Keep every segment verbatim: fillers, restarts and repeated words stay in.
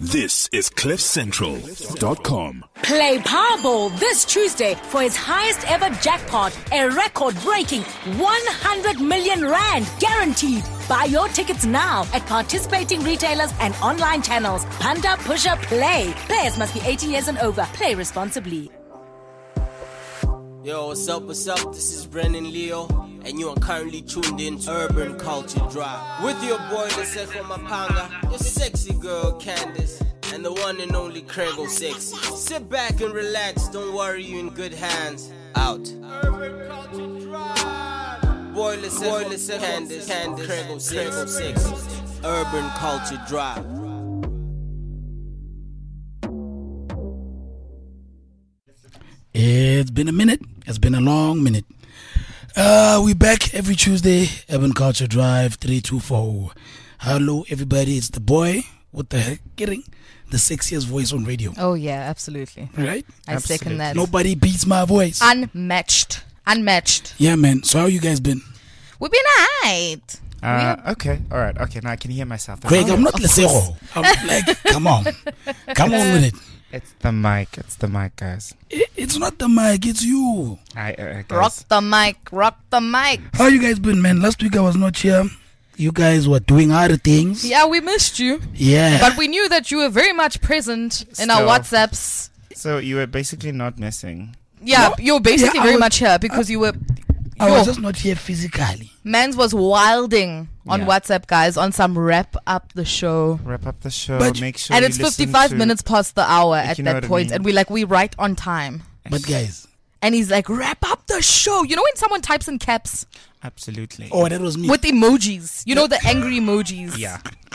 This is cliff central dot com. Play Powerball this Tuesday for its highest ever jackpot, a record-breaking one hundred million rand guaranteed. Buy your tickets now at participating retailers and online channels. Panda Pusher Play. Players must be eighteen years and over. Play responsibly. Yo, what's up, what's up? This is Brennan Leo, and you are currently tuned in to Urban Culture Drive with your boy, Leseko Mapanga, your sexy girl, Candace, and the one and only Craigo Sexy. Sit back and relax, don't worry, you in good hands. Out. Urban Culture Drive. Boy, Leseko, Candace, Candace, Craigo Sexy. Urban Culture Drive. It's been a minute. It's been a long minute. Uh, we back every Tuesday. Urban Culture Drive three two four. Hello, everybody. It's the boy. What the heck? Getting the sexiest voice on radio. Oh yeah, absolutely. Right? I absolutely. second that. Nobody beats my voice. Unmatched. Unmatched. Yeah, man. So how you guys been? We've been alright. Uh, okay, all right, okay. Now I can hear myself. Craig, I'm not Lesero. I'm like, come on, come on with it. It's the mic. It's the mic, guys. It, it's not the mic. It's you. I, uh, rock the mic. Rock the mic. How you guys been, man? Last week I was not here. You guys were doing other things. Yeah, we missed you. Yeah. But we knew that you were very much present in Still. our WhatsApps. So you were basically not missing. Yeah, no, you were basically yeah, very was, much here because I, you were... I was just not here physically. Mans was wilding on yeah. WhatsApp, guys, on some wrap up the show. Wrap up the show. But make sure. And you it's listen fifty-five to, minutes past the hour at that point, I mean? and we like we write on time. But guys, and he's like, wrap up the show. You know when someone types in caps? Absolutely. Oh, that was me. With emojis. You know the angry emojis. Yeah.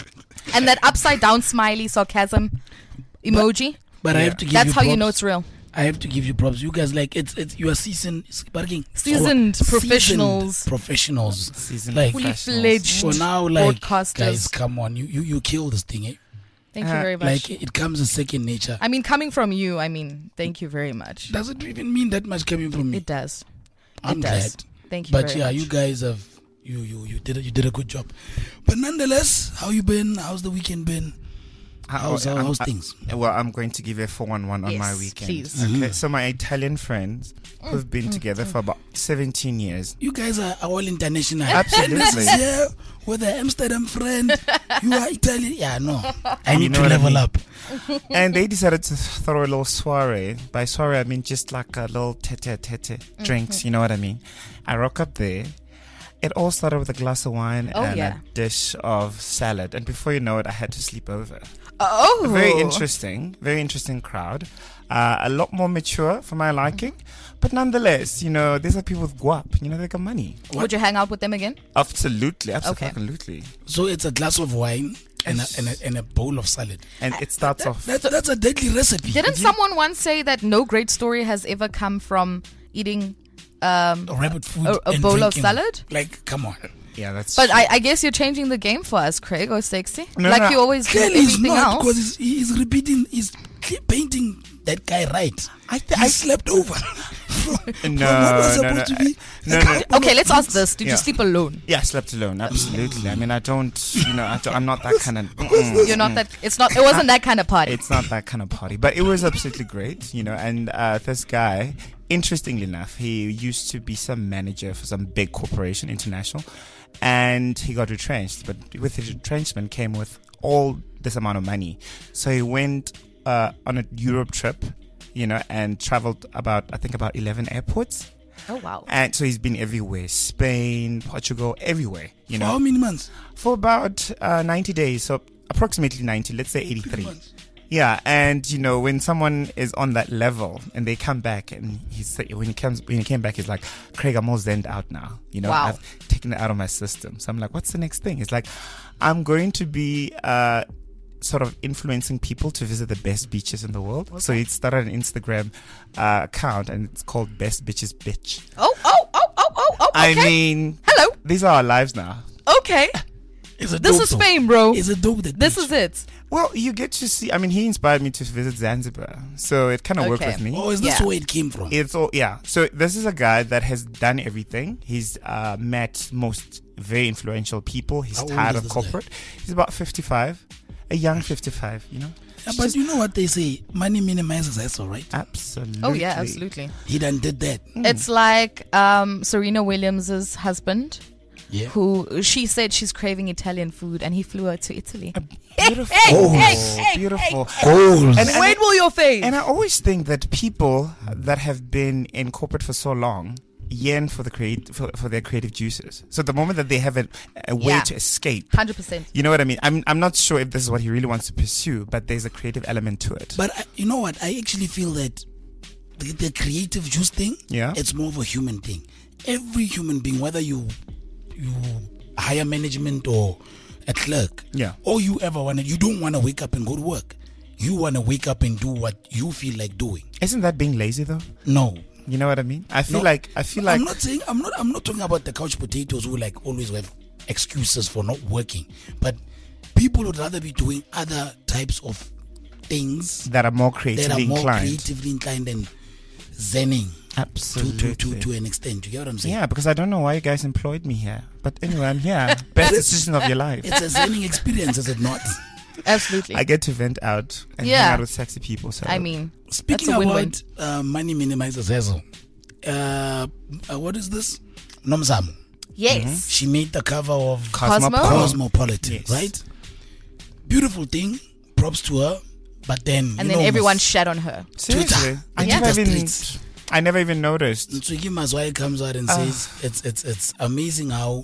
And that upside down smiley sarcasm emoji. But, but yeah. I have to give That's you how props. you know it's real. I have to give you props. You guys, like, it's it's you are seasoned, seasoned professionals, seasoned professionals, Seasoned like fully fledged. So now, like, broadcasters. guys, come on, you you you kill this thing. Eh? Thank uh, you very much. Like, it comes in second nature. I mean, coming from you, I mean, thank you very much. Does it even mean that much coming from me? It does. I'm it glad. Does. Thank you. But very yeah, much. you guys have you you you did a, you did a good job. But nonetheless, how you been? How's the weekend been? How's, I, how's I, things? I, well, I'm going to give you a four one one on yes, my weekend. Please. Okay, Mm-hmm. so my Italian friends who've been mm, together mm, for about seventeen years. You guys are all international. Absolutely. This is here with the Amsterdam friend. You are Italian. Yeah, no. I need know to level I mean? up. And they decided to throw a little soiree. By soiree, I mean just like a little tete-a-tete mm-hmm. drinks, you know what I mean? I rock up there. It all started with a glass of wine oh, and yeah. a dish of salad. And before you know it, I had to sleep over. Oh. Very interesting. Very interesting crowd. Uh, a lot more mature for my liking. But nonetheless, you know, these are people with guap. You know, they got money. What? Would you hang out with them again? Absolutely. Absolutely. Okay. So it's a glass of wine and a, and a, and a bowl of salad. And it starts that, off. That's, that's a deadly recipe. Didn't someone once say that no great story has ever come from eating um, a rabbit food a, a and bowl drinking. of salad? Like, come on. Yeah, that's But true. I, I guess you're changing the game for us, Craig, or Sexy. No, like no. you always do Clearly he's everything not, else. because he's, he's repeating, he's painting that guy right. I, th- he I slept over. from, No, from what was no, supposed no, to be no, a no. couple Okay, of let's ask weeks. this. Did Yeah. you sleep alone? Yeah, I slept alone. Absolutely. I mean, I don't, you know, I don't, I'm not that kind of. You're not that. It's not. It wasn't that kind of party. It's not that kind of party, but it was absolutely great, you know. And uh, this guy, interestingly enough, he used to be some manager for some big corporation, international, and he got retrenched. But with his retrenchment came with all this amount of money, so he went uh, on a Europe trip, you know, and traveled about, I think, about eleven airports. Oh wow! And so he's been everywhere: Spain, Portugal, everywhere. You For know, how many months? for about uh, ninety days, so approximately ninety. Let's say eighty-three. Yeah, and you know, when someone is on that level and they come back, and he's when he comes when he came back, he's like, Craig, I'm all zenned out now. You know, Wow. I've taken it out of my system. So I'm like, what's the next thing? It's like, I'm going to be uh, sort of influencing people to visit the best beaches in the world. Okay. So he started an Instagram uh, account, and it's called Best Bitches Bitch. Oh oh oh oh oh oh. Okay. I mean, hello. These are our lives now. Okay. Is it This dope is though? fame, bro. Is it dope that This bitch? is it. Well, you get to see. I mean, he inspired me to visit Zanzibar, so it kind of worked Okay. with me. Oh, is this Yeah. where it came from? It's all yeah. So this is a guy that has done everything. He's uh, met most very influential people. He's How old tired is of this corporate. He's about fifty-five, a young fifty-five, you know. Yeah, but you know what they say, money minimizes hassle, right? Absolutely. Oh yeah, absolutely. He done did that. It's like um, Serena Williams' husband, Yeah. who she said she's craving Italian food, and he flew her to Italy. Beautiful, Goals. beautiful. Goals. And- and- When will your face? And I always think that people that have been in corporate for so long yearn for the create for, for their creative juices. So the moment that they have a, a way Yeah. to escape, Hundred percent. you know what I mean? I'm I'm not sure if this is what he really wants to pursue, but there's a creative element to it. But I, you know what? I actually feel that the, the creative juice thing, Yeah. it's more of a human thing. Every human being, whether you you hire management or a clerk, Yeah. all you ever want, you don't want to wake up and go to work. You want to wake up and do what you feel like doing. Isn't that being lazy though? No. You know what I mean? I feel No. like I feel like I'm not saying I'm not I'm not talking about the couch potatoes who like always have excuses for not working, but people would rather be doing other types of things that are more that are creatively more inclined. creatively inclined than zenning to, Absolutely. to, to, to an extent. You get what I'm saying? Yeah, because I don't know why you guys employed me here. But anyway, I'm here. Best decision of your life. It's a zenning experience, is it not? Absolutely. I get to vent out and Yeah. hang out with sexy people. So I mean, Speaking that's a win-win. about uh, money minimizes hassle, uh, uh, what is this? Nomzamo. Yes. She made the cover of Cosmo? Cosmopolitan, Yes. right? Beautiful thing. Props to her. But then, And you then know, everyone must- shat on her. seriously, Twitter. I Yeah. never Twitter even, streets. I never even noticed. Ntswiki Mazwai comes out and Ah. says it's it's it's amazing how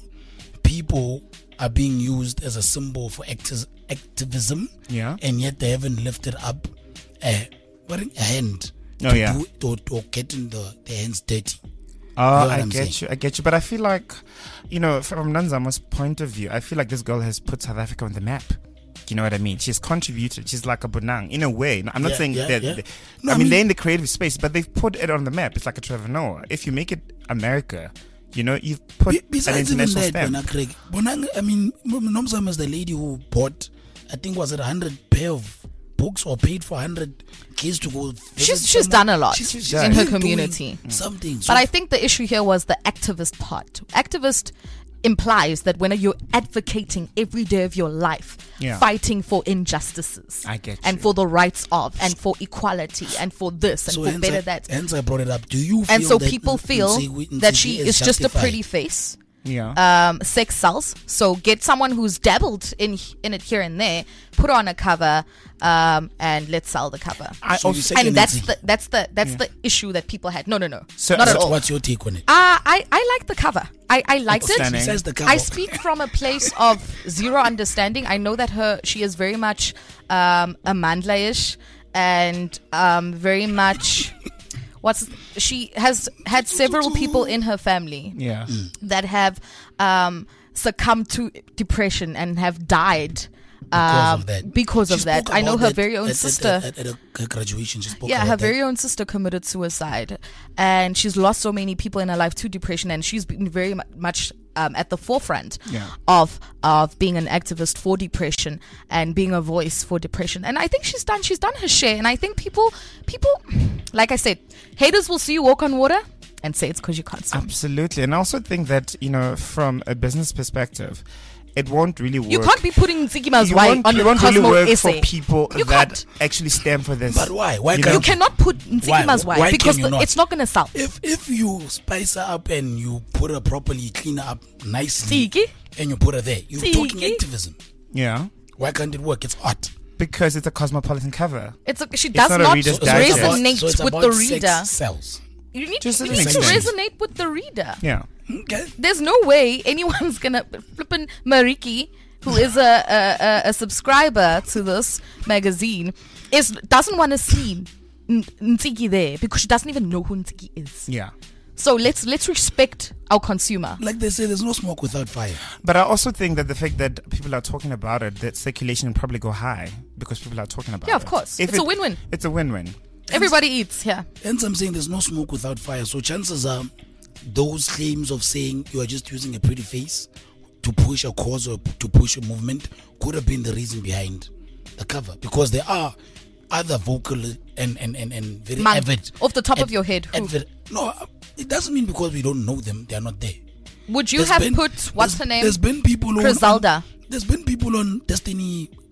people are being used as a symbol for acti- activism, Yeah. and yet they haven't lifted up a, what, a hand Oh, to yeah. do it or, or getting the their hands dirty. Oh, know what I I'm get saying? you. I get you. But I feel like, you know, from Nanzama's point of view, I feel like this girl has put South Africa on the map. You know what I mean? She's contributed. She's like a Bonang in a way. I'm not Yeah, saying yeah, that. yeah. they- No, I, I mean, mean- they're in the creative space, but they've put it on the map. It's like a Trevor Noah. If you make it America, you know, you've put Be- an besides even international that, stamp. Bona Craig, Bonang, I mean, Nomzamo is the lady who bought, I think, was it a hundred pair of books or paid for a hundred kids to go. She's visit she's someone. done a lot She's- she's in her been doing community. Something. So But I think the issue here was the activist part. Activist implies that when you're advocating every day of your life, Yeah. fighting for injustices, I get and you. for the rights of, and for equality, and for this, and so for hence better I, that. hence I brought it up. Do you? And feel so that people N- feel Nsigi- that Nsigi she is just a justified? pretty face. yeah. Um, sex sells. So get someone who's dabbled in in it here and there, put her on a cover, um, and let's sell the cover. I So you also, say- Second And that's Nsigi. the that's the that's the issue that people had. No, no, no, So- not at so all. What's your take on it? Uh, I, I like the cover. I, I liked it. Outstanding. Besides the cover. I speak from a place of zero understanding. I know that her she is very much um, Amandla-ish and um, very much what's she has had several people in her family yeah. that have um, succumbed to depression and have died Because um, of that. because She of that. spoke I know about her that very own at- at- sister. At, at, at her graduation, she spoke Yeah, about her that. very own sister committed suicide, and she's lost so many people in her life to depression, and she's been very mu- much um, at the forefront Yeah. of of being an activist for depression and being a voice for depression. And I think she's done she's done her share. And I think people people, like I said, haters will see you walk on water and say it's because you can't swim. Absolutely. And I also think that, you know, from a business perspective, it won't really work. You can't be putting Ntsikima's You Wai won't, on you the won't really Cosmo work essay. for people You that can't. actually stand for this. But why? Why You can't You cannot put Ntsikima's Why? Wai Why because can you the, not? it's not going to sell. If if you spice her up and you put her properly, clean her up nicely, Tiki. and you put her there, you're Tiki. talking activism. Yeah. Why can't it work? It's art. Because it's a cosmopolitan cover. It's a, she It's does not a not Reader's So Digest. it's about- resonate so it's with about the sex reader. sells. You need, Just you to an need to extent. resonate with the reader. Yeah. Okay. There's no way anyone's gonna flippin' Mariki, who is a, a, a, a subscriber to this magazine, is doesn't want to see N- Ntiki there because she doesn't even know who Ntiki is. Yeah. So let's let's respect our consumer. Like they say, there's no smoke without fire. But I also think that the fact that people are talking about it, that circulation will probably go high because people are talking about it. Yeah, of course. If It's a it- win-win. It's a win-win. Everybody eats. Yeah. Hence, I'm saying there's no smoke without fire. So chances are, those claims of saying you are just using a pretty face to push a cause or to push a movement could have been the reason behind the cover, because there are other vocal and and and, and very Man, avid. off the top ad- of your head, who? avid- no, it doesn't mean because we don't know them, they are not there. Would you There's have been- put what's there's- her name? There's been people on, Griselda. on there's been people on Destiny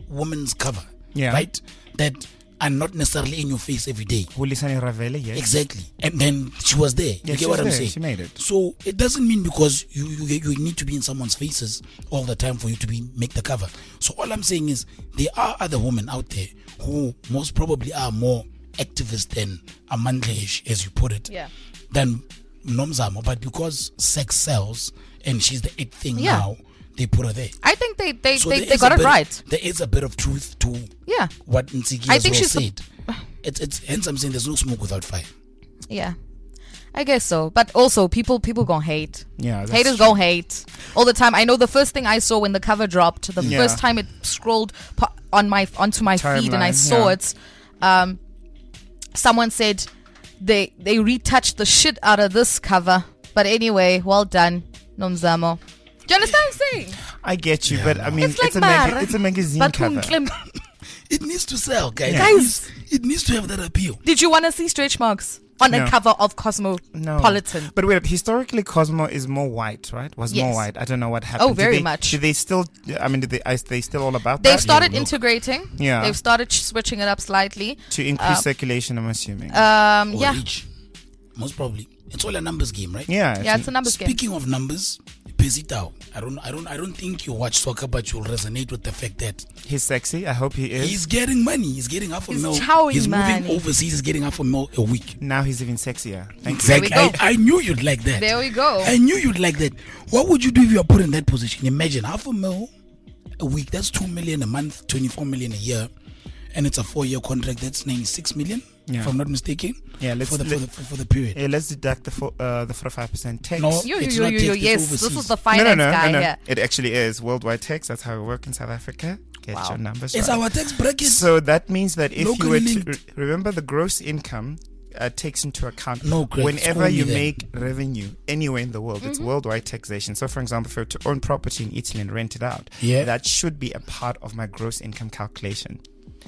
women's cover, Yeah. right? That are not necessarily in your face every day. Hulisani Ravele, yes. Exactly. And then she was there. Yeah, you she get what was I'm there. saying? She made it. So it doesn't mean because you, you you need to be in someone's faces all the time for you to be make the cover. So all I'm saying is there are other women out there who most probably are more activist and amandleish, as you put it, Yeah. than Nomzamo. But because sex sells and she's the it thing Yeah. now, they put her there. I think they they, So they, there they is got a it bit- right. There is a bit of truth to Yeah. what Nsiki I as think well she's the- said. It's it's hence I'm saying there's no smoke without fire. Yeah. I guess so. But also people people gonna hate. Yeah, that's Haters true. gonna hate all the time. I know the first thing I saw when the cover dropped, the Yeah. first time it scrolled po- on my onto my feed and I Timeline, saw yeah. it, um, someone said they they retouched the shit out of this cover. But anyway, well done, Nomzamo. Do you understand what I'm saying? I get you, but I mean, It's like a maga- Mara. it's a magazine But cover. It needs to sell, guys. Yeah. It, needs, it needs to have that appeal. Did you want to see stretch marks on No. a cover of No. Cosmopolitan? But wait, historically Cosmo is more white, right? Was more Yes. white. I don't know what happened. Oh, very Did they, much. Do they still, I mean, did they, are they still all about They've that? started look. integrating. Yeah. They've started sh- switching it up slightly. To increase Uh, circulation, I'm assuming. Um, Or yeah. reach. Most probably. It's all a numbers game, right? yeah. Yeah, it's a numbers game. Speaking of numbers, Pesitao. I don't I don't I don't think you watch soccer, but you'll resonate with the fact that He's sexy. I hope he is. he's getting money. He's getting half a He's mil. chowing He's moving money. overseas, he's getting half a mil a week. now he's even sexier. Thank Exactly. There we go. I, I knew you'd like that. There we go. I knew you'd like that. What would you do if you are put in that position? Imagine half a mil a week. That's two million a month, twenty-four million a year, and it's a four-year contract. That's ninety-six million, Yeah. if I'm not mistaken. Yeah, let's for the for let- the, for, for the period. you. Yeah, let's deduct the fo- uh, the forty-five percent tax. No. Yo, yo, It's yo, not yo, yo, taxed, it's yes. This overseas. is the no, finance no, no, guy no, no. here. It actually is worldwide tax. That's how it works in South Africa. Get Wow. your numbers It's right. our tax bracket. So that means that if you Locally were to linked. re- remember the gross income uh, takes into account No, Greg, whenever school me you then. make revenue anywhere in the world, Mm-hmm. it's worldwide taxation. So, for example, if you were to own property in Italy and rent it out, Yeah. that should be a part of my gross income calculation.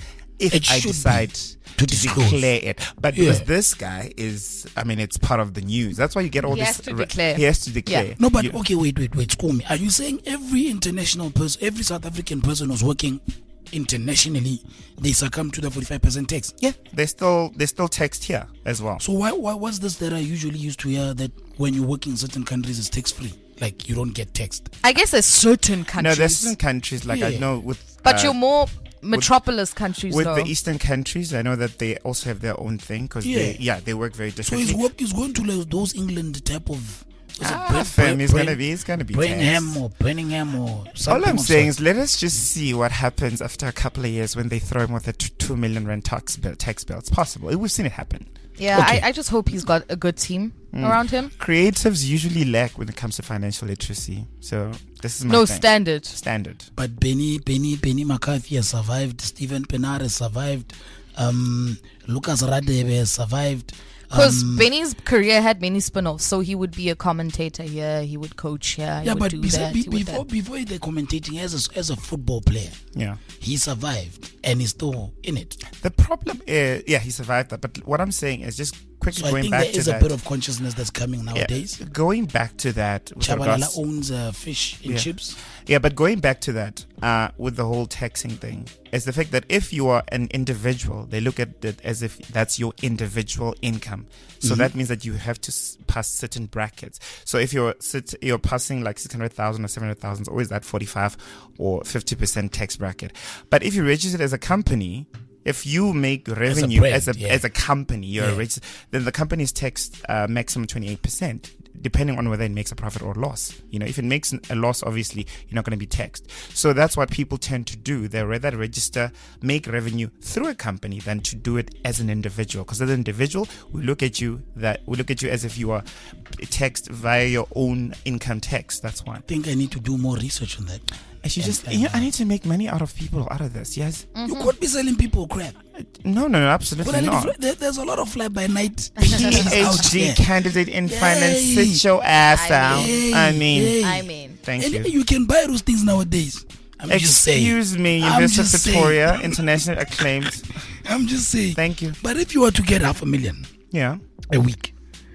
If It I should be decide to to disclose. declare it, but Yeah. because this guy is, I mean, it's part of the news. That's why you get all He this. has to re- declare. He has to declare. No, but You- okay, wait, wait, wait. School me. Are you saying every international person, every South African person who's working internationally, they succumb to the forty-five percent tax? yeah, they still they still taxed here as well. So why, why what's this that I usually used to hear that when you work in certain countries it's tax free? Like you don't get taxed. I guess there's certain countries. No, there's certain countries like I Yeah. know with. but uh, you're more metropolis countries, with though. the eastern countries, I know that they also have their own thing because Yeah. they yeah they work very So differently. his work is going to like those England type of is it Ah, Bra- fam, Bra- it's Bra- gonna be it's gonna be Birmingham taxed. or Birmingham or something. All I'm of saying such. is let us just see what happens after a couple of years when they throw him with a t- two million rand tax bill. Tax bill. It's possible. We've seen it happen. yeah, Okay. I, I just hope he's got a good team Mm. around him. Creatives usually lack when it comes to financial literacy. So this is my No thing. standard. standard. But Benny, Benny, Benny McCarthy has survived. Stephen Pienaar has survived. Um, Lucas Radebe has survived. Because Um, Benny's career had many spin-offs, so he would be a commentator here, he would coach here, he yeah, would but do besi- that, be- he would before that. before they're commentating as a, as a football player, Yeah. he survived and he's still in it. The problem is yeah he survived that. But what I'm saying is just quickly So I going think back there to is a that. bit of consciousness that's coming yeah, nowadays. going back to that. with Chabalala regards- owns uh, fish and Yeah. chips. Yeah, but going back to that, uh, with the whole taxing thing, is the fact that if you are an individual, they look at it as if that's your individual income. So that means that you have to s- pass certain brackets. So if you're sit, you're passing like six hundred thousand or seven hundred thousand, it's always that forty-five or fifty percent tax bracket. But if you register it as a company, if you make revenue brand, as a yeah. as a company, you're Yeah. a register, then the company is taxed uh, maximum twenty-eight percent. Depending on whether it makes a profit or loss. You know, if it makes a loss, obviously, you're not going to be taxed. So that's what people tend to do. They rather register, make revenue through a company than to do it as an individual. Because as an individual, we look at you that we look at you as if you are taxed via your own income tax. That's why. I think I need to do more research on that. I should just, And- you know, I need to make money out of people out of this. Yes. You could be selling people crap. No, no, no, absolutely But not. there, there's a lot of fly by night out PhD there. candidate in finance, Yay. sit your ass I down. mean- I mean, Yay. I mean, thank And you. you can buy those things nowadays. I'm just saying. Excuse me, I'm University of just saying. Pretoria, international acclaimed. I'm just saying. Thank you. But if you were to get half a million Yeah. a week,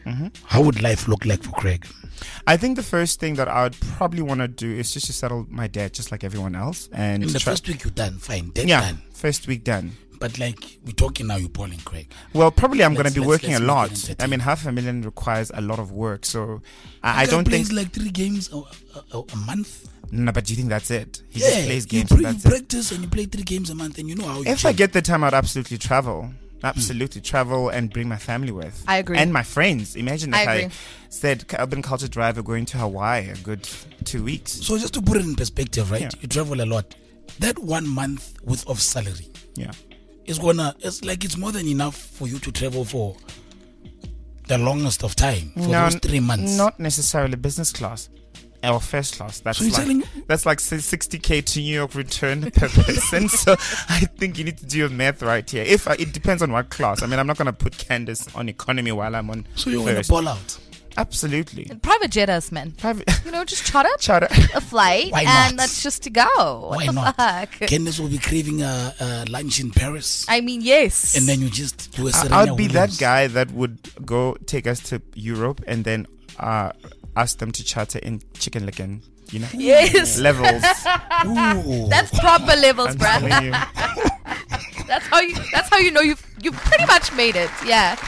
Mm-hmm. how would life look like for Craig? I think the first thing that I would probably want to do is just to settle my debt, just like everyone else. And In the try- first week you're done, fine, dead yeah, done. first week done. But like we're talking now, you're balling, Craig. Well, probably I'm going to Let's- be let's- working let's a make it lot. entertaining. I mean, half a million requires a lot of work, so I, I Guy don't plays think. like three games a, a, a month. No, but do you think that's it? He yeah, just plays you, games. pre- and you that's it. practice and you play three games a month, and you know how. You If I change. get the time, I'd absolutely travel. Absolutely travel and bring my family with. I agree. And my friends. Imagine I if I, agree. said Urban Culture Drive, we're going to Hawaii a good two weeks. So just to put it in perspective, right? Yeah. You travel a lot. That one month worth of salary Yeah. is gonna. It's like it's more than enough for you to travel for the longest of time for No, those three months. Not necessarily business class or first class. That's So you're like telling- that's like say sixty k to New York return per person. So I think you need to do your math right here. If I, it depends on what class. I mean, I'm not gonna put Candace on economy while I'm on. So you're gonna first. ball out. Absolutely. Private jet us, man. Private. You know, just charter Charter. a flight, Why and not? that's just to go. What Why the not? fuck? Candace will be craving a, a lunch in Paris, I mean, yes. and then you just do a I- Serena I would be that Williams. guy that would go take us to Europe and then uh, ask them to charter in Chicken Licken. You know. Yes. Levels. Ooh. That's proper levels, I'm bruh. telling you. That's how you. That's how you know you've you've pretty much made it. Yeah.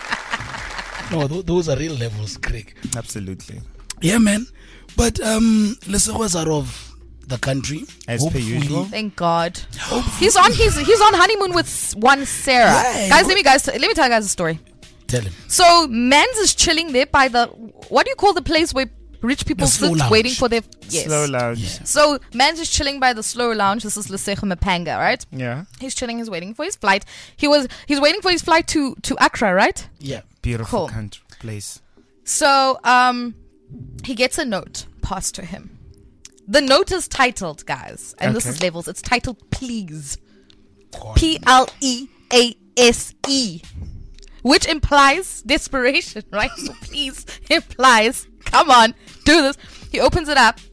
No, th- those are real levels, Craig. Absolutely. Yeah, man. But um, Lesego was out of the country As per Hopefully- usual. Thank God. He's on. He's he's on honeymoon with s- one Sarah. Yeah, guys, go- let me guys let me tell you guys a story. Tell him. So Mans is chilling there by the what do you call the place where rich people The slow sit lounge. waiting for their yes. Slow lounge. Yeah. So Mans is chilling by the slow lounge. This is Lesego Mapanga, right? Yeah. He's chilling. He's waiting for his flight. He was he's waiting for his flight to to Accra, right? Yeah. Beautiful Cool. country place. So um, he gets a note passed to him. The note is titled, guys, and this Okay. is levels. It's titled Please. P L E A S E, which implies desperation, right? So please implies, come on, do this. He opens it up,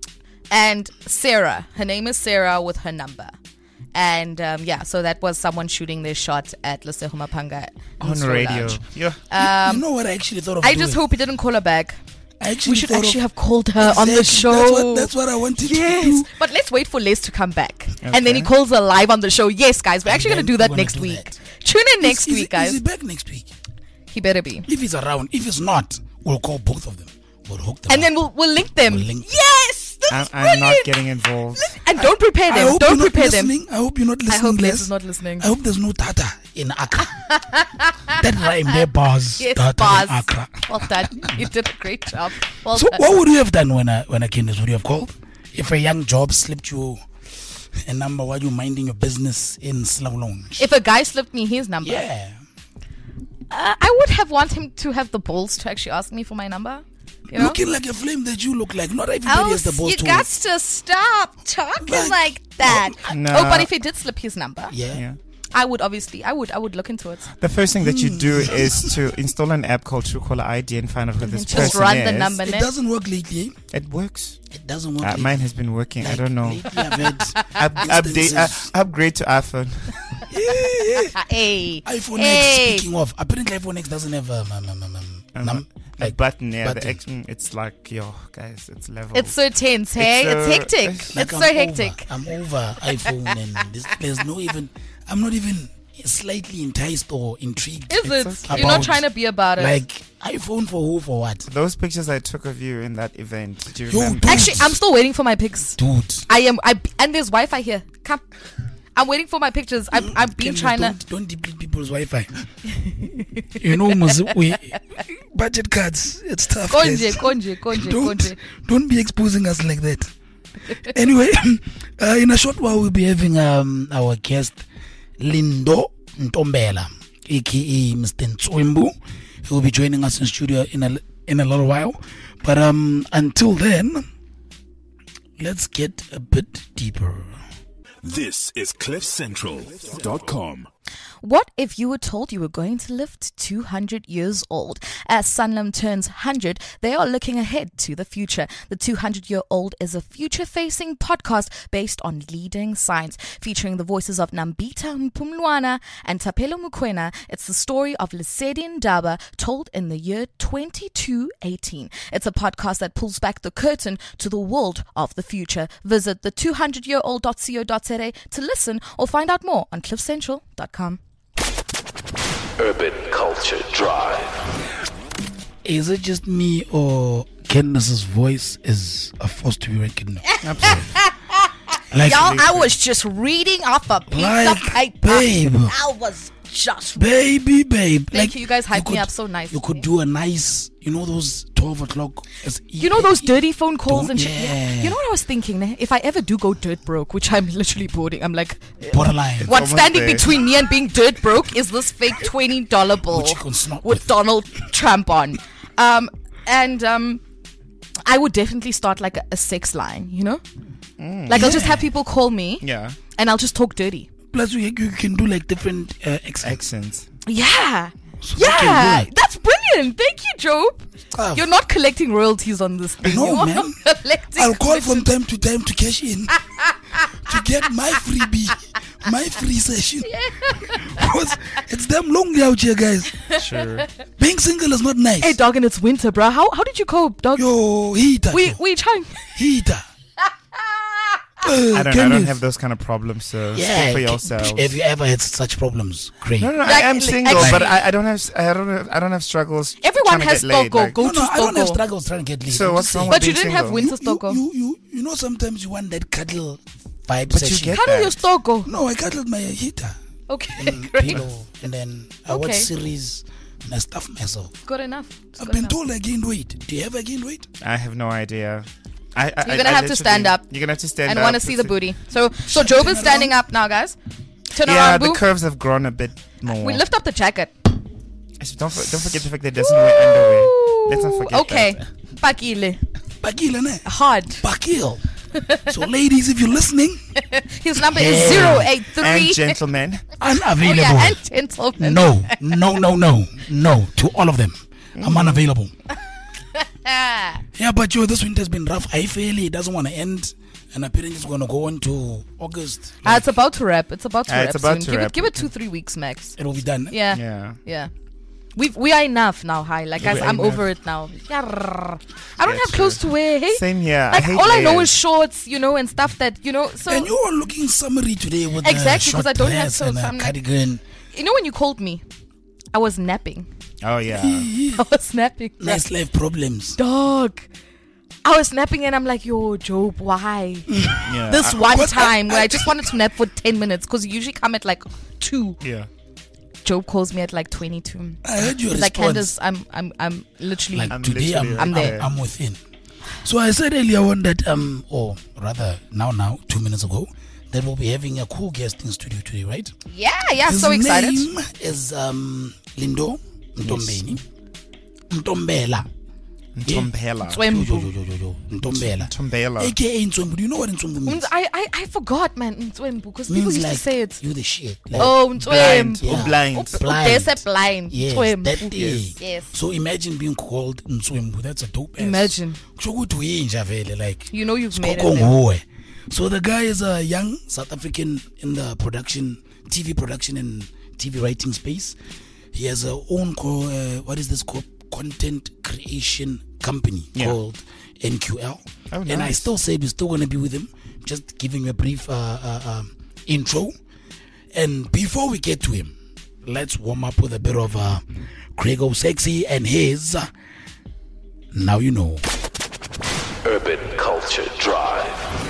and Sarah, her name is Sarah with her number. And um, yeah, so that was someone shooting their shot at Lesego Mapanga in On Slow radio. Lounge. Yeah. you know what I actually thought of I doing? just hope he didn't call her back. I actually We should thought actually of, have called her on the Exactly. show. That's what, that's what I wanted Yes, to do. but let's wait for Les to come back, and then he Okay. calls her live on the show. Yes, guys, we're And actually going to then do that we're gonna next do week. that. Tune in next Is- is- week, guys. Is he back next week? He better be, If he's around, if he's not, we'll call both of them. We'll hook them and up. then we'll we'll link them. We'll link them. Yes, this I'm, is I'm brilliant. not getting involved. And don't prepare I them. hope Don't you're not prepare them. listening. I hope you're not I listening. hope Les Les. is not listening. I hope there's no Tata in Accra. That rhyme there, bars. Yes, Tata bars. in Accra. Well done. You did a great job. Well So done. what would you have done when a when a Candace would you have called? If a young job slipped you a number while you minding your business in Slow Lounge? If a guy slipped me his number, Yeah. uh, I would have want him to have the balls to actually ask me for my number. You know? Looking like a flame that you look like. Not everybody Oh, has the balls you to got to stop talking Like- like that. No. Oh, but if he did slip his number, Yeah. Yeah. I would obviously, I would, I would look into it. The first thing that you do Hmm. is to install an app called Truecaller I D and find out who this Just person run is. the number. It ne? doesn't work lately. It works. It doesn't work Uh, lately. mine has been working. I Like, don't know. Lately I've had Up, update, uh, instances. upgrade to iPhone. Ah, hey, iPhone hey. X, speaking of, apparently iPhone X doesn't have um, um, um, um, um, num- A like button, yeah. button. The X, mm, it's like, yo, guys, it's level. It's so tense, hey? It's, It's, uh, hectic. it's It's like so I'm hectic. Over, I'm over iPhone and this, there's no even, I'm not even slightly enticed or intrigued. Is it? okay. You're not About, trying to be about it. Like, iPhone for who, for what? Those pictures I took of you in that event. Do you Yo, remember? dude. Actually, I'm still waiting for my pics. Dude. I am. I and there's Wi-Fi here. Come. I'm waiting for my pictures. I'm. I've been Candace, trying to. don't, don't deplete people's Wi-Fi. You know, Muz, we budget cards. It's tough. Konje, guys. konje, konje, Don't, konje. don't be exposing us like that. Anyway, uh, in a short while we'll be having um, our guest Lindo Ntombela, aka Mister Ntswimbu. He will be joining us in studio in a in a little while. But um, until then, let's get a bit deeper. This is cliff central dot com. What if you were told you were going to live to two hundred years old? As Sanlam turns one hundred, they are looking ahead to the future. The two hundred Year Old is a future-facing podcast based on leading science, featuring the voices of Nambita Mpumlwana and Tapelo Mukwena. It's the story of Lesedi Ndaba told in the year twenty-two eighteen. It's a podcast that pulls back the curtain to the world of the future. Visit the two hundred year old dot co dot za to listen or find out more on cliff central dot com. Urban Culture Drive. Is it just me or Candace's voice is a force to be reckoned with? Absolutely. Like, Y'all, I was just reading off a piece like, of paper. babe. I was just baby, babe. Thank like, you. You guys hyped me could- up so nicely. You could do a nice, you know, those twelve o'clock. as- You know those dirty phone calls Don't- and shit? yeah. You know what I was thinking? Ne? If I ever do go dirt broke, which I'm literally boarding, I'm like, Borderline. what's almost standing there. between me and being dirt broke is this fake twenty dollar bill Which you can snort with with. Donald Trump on. Um, and um, I would definitely start like a, a sex line, you know? Like I'll just have people call me Yeah. and I'll just talk dirty. Plus, you, you can do like different uh, accents. Accents. Yeah. So you Yeah. can do it. That's brilliant. Thank you, Job. Ah. You're not collecting royalties on this thing. No, You are man. collecting I'll call commission. from time to time to cash in to get my freebie, my free session. Because it's damn lonely out here, guys. Sure. Being single is not nice. Hey, dog, and it's winter, bro. How how did you cope, dog? Yo, heater. we yo. we trying. Heater. Uh, I don't, I don't Candace. have those kind of problems, so Yeah, speak for ca- yourselves. Have you ever had such problems? Great. No, no, no, Like, I am like, single, actually- but I, I don't have, I don't have, I don't have struggles. Everyone trying to has get laid, Stogo. like- Go no, to no, I don't have Stogo. struggles trying to get laid. So I'm what's just wrong saying. with But you being didn't have single? winter you, Stogo. you, you, you know, sometimes you want that cuddle vibe But you session. get Cuddle that. your Stogo. No, I cuddled my heater. Okay, and great. pillow, and then I Okay. watch series and I stuff myself. Good enough. It's I've good been enough. told I gained weight. Do you ever gain weight? I have no idea. I, I, You're I- gonna I have to stand literally- up. You're gonna have to stand And up. want to see the It's- booty. So so Job is turn standing around. up now, guys. Turn Yeah, around, the boo. curves have grown a bit more. We lift up the jacket. Don't for- don't forget the fact that it doesn't wear underwear. Let's not forget Okay, that. Pakile, Bakil, ne? hard. Bakil. So, ladies, if you're listening, His number is Yeah. zero eight three. And gentlemen, Oh unavailable. yeah, and gentlemen. No, no, no, no, no to all of them. I'm unavailable. Ah. Yeah, but yo, this winter's been rough. I feel it doesn't want to end, and apparently it's going to go on to August. Ah, it's about to wrap. It's about to Ah, wrap. it's about soon. to give wrap. it, give it two, three weeks max. It will be done. Yeah, yeah. yeah. We we are enough now. Hi, like guys, We are I'm enough. over it now. Yarrr. I don't Yeah, have clothes to wear. Hey, Same here. like I hate all I know layers. is shorts, you know, and stuff that you know. So And you are looking summery today with Exactly, the 'cause short I don't have dress and clothes. a I'm like- cardigan. you know when you called me, I was napping. Oh yeah. I was napping. Nice life problems. Dog. I was napping and I'm like, yo, Job, why? yeah. This I- one What? time where I just wanted to nap for ten minutes because you usually come at like two. yeah. Job calls me at like twenty-two. I heard your He's like, response. Candace, I'm, I'm, I'm literally. Like I'm today, I'm, literally I'm there. I'm within. So I said earlier on that, um, or rather now, now, two minutes ago, that we'll be having a cool guest in studio today, right? yeah, yeah, His so excited. name is um Lindo Ntombeni. Ntombela. Ntombela. Yo, yo, yo, yo, yo, yo. Ntombela. Ntombela. A K A Ntswembu. Do you know what Ntswembu means? Mm, I, I, I forgot, man, Ntswembu, because people Means used like to say it. you the shit. Like, Oh, Blind. Ntswembu. Or Yeah. blind. Oh, Blind. There's a blind. yes, Ntswembu. that day. Yes. Yes. So imagine being called Ntswembu. That's a dope ass. Imagine. Kusho ukuthi uyinja vele, like You know you've made Skoko it. then. nguwe. So the guy is a young South African in the production, T V production and T V writing space. He has a own co- uh, what is this called? Content creation company Yeah. called N Q L. Oh, And I nice. still said we're still going to be with him. Just giving you a brief uh, uh, um, intro. And before we get to him, let's warm up with a bit of uh, Craigo Sexy and his uh, Now You Know. Urban Culture Drive.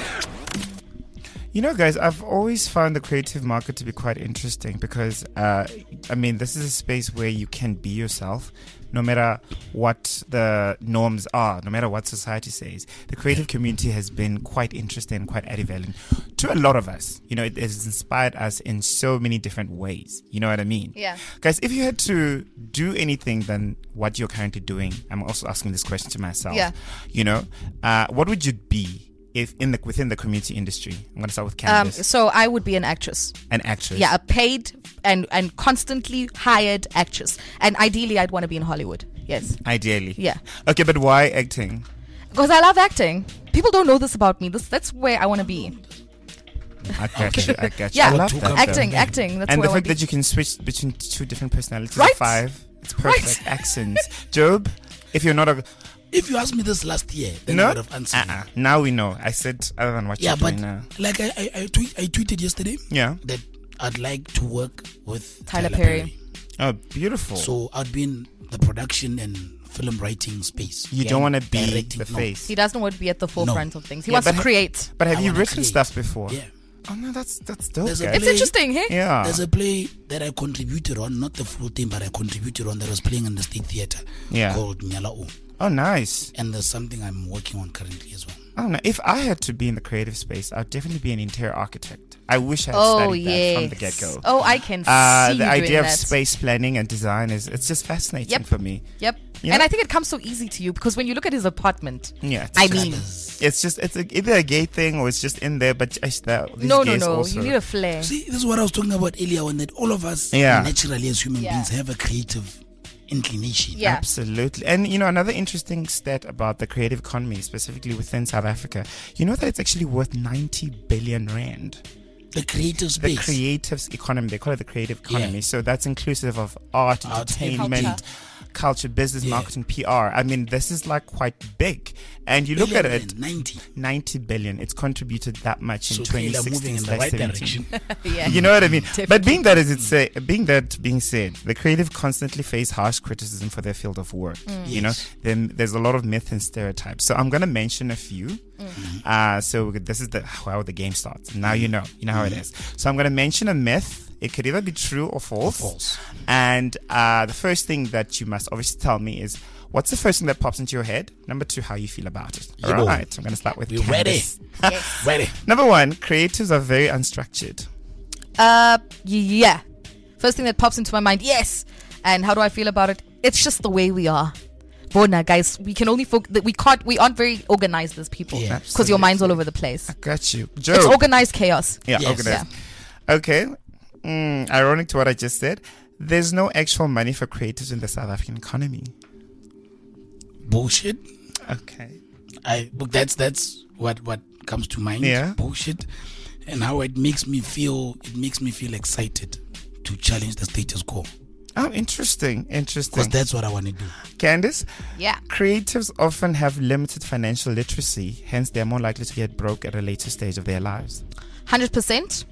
You know, guys, I've always found the creative market to be quite interesting because, uh, I mean, this is a space where you can be yourself, no matter what the norms are, no matter what society says. The creative community has been quite interesting and quite edifying to a lot of us. You know, it has inspired us in so many different ways. You know what I mean? Yeah. Guys, if you had to do anything than what you're currently doing, I'm also asking this question to myself. Yeah. You know, uh, what would you be if in the within the community industry? I'm going to start with Um, Candice. so I would be an actress. An actress. Yeah, a paid and, and constantly hired actress. And ideally, I'd want to be in Hollywood. Yes. Ideally. Yeah. Okay, but why acting? Because I love acting. People don't know this about me. This That's where I want to be. I got you. I got you. Yeah, I love that, acting, though. acting. That's And where the I want fact to be. that you can switch between two different personalities. Right? Of five. It's perfect. Accents. Job, if you're not a If you asked me this last year, then I no, would have answered. uh-uh. Now we know. I said other than what Yeah, you're but doing now. like I I, I, tweet, I tweeted yesterday Yeah. that I'd like to work with Tyler Tyler, Perry. Perry. Oh, beautiful. So I'd be in the production and film writing space. you Yeah, don't want to be directing, the no. face. He doesn't want to be at the forefront of things. He Yeah, wants to but- create. But have I you wanna written create. stuff before? Yeah. Oh no, that's that's dope. There's a guys. It's play- interesting, hey? Yeah. There's a play that I contributed on, not the full thing, but I contributed on that was playing in the State Theatre Yeah. called Nyala O. Oh, nice. And there's something I'm working on currently as well. I don't know. If I had to be in the creative space, I'd definitely be an interior architect. I wish I had Oh, studied yes. that from the get-go. Oh, I can Uh, see the you idea doing of that. space planning and design is it's just fascinating Yep. for me. Yep. You And know? I think it comes so easy to you because when you look at his apartment, Yeah, it's I just- mean, it's just it's a, either a gay thing or it's just in there. But uh, that, these no, no, gays no. also, You need a flair. See, this is what I was talking about earlier on, that all of us Yeah. naturally as human Yeah. beings have a creative inclination. Yeah. Absolutely. And you know, another interesting stat about the creative economy, specifically within South Africa, you know that it's actually worth ninety billion rand. The creative The space. creative economy, they call it the creative economy. Yeah. So that's inclusive of art, Art, entertainment, culture. culture, business, Yeah. marketing, P R. I mean, this is like quite big. And you look at Billion it, and ninety. ninety billion, it's contributed that much in So twenty clearly I'm moving sixteen in the slash right seventeen. direction. Yeah. You know what I mean? Definitely. But being that as it's say, being that being said, the creative constantly face harsh criticism for their field of work. Mm. You know, Yes. then there's a lot of myth and stereotypes. So I'm gonna mention a few. Mm. Uh, so this is the how the game starts. Now you know, you know how it is. So I'm gonna mention a myth. It could either be true or false. False. And uh, the first thing that you must obviously tell me is, what's the first thing that pops into your head? Number two, how you feel about it. Yeah. All right, I'm gonna start with We ready? Candice. Ready? Number one, creatives are very unstructured. Uh, yeah. First thing that pops into my mind, yes. And how do I feel about it? It's just the way we are. Bona, guys, we can only focus. We can't. We aren't very organized as people Yeah. because your mind's all over the place. Got you. It's Joe. organized chaos. Yeah, Yes. organized. Okay. Mm, ironic to what I just said. There's no actual money for creatives in the South African economy. Bullshit. Okay. I look. That's that's what what comes to mind. Yeah. Bullshit. And how it makes me feel. It makes me feel excited to challenge the status quo, Oh, interesting. Interesting. because that's what I want to do. Candice, Yeah. creatives often have limited financial literacy, hence they're more likely to get broke at a later stage of their lives. Hundred percent.